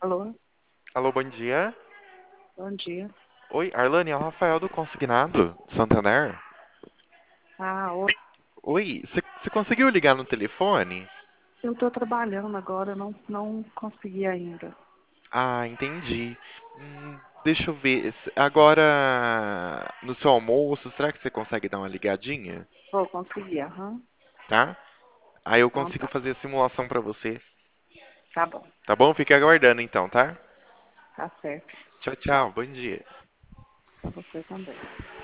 Alô, Alô, bom dia. bom dia. Oi, Arlane, é o Rafael do Consignado, Santander. Oi. Oi, você conseguiu ligar no telefone? Eu estou trabalhando agora, não consegui ainda. Ah, entendi. Deixa eu ver. Agora, no seu almoço, será que você consegue dar uma ligadinha? Vou conseguir, aham. Tá? Aí eu Então consigo tá, fazer a simulação pra você. tá bom, Tá bom? Fique aguardando então, tá? tá certo. Tchau, Tchau, tchau. Bom dia. pra você também.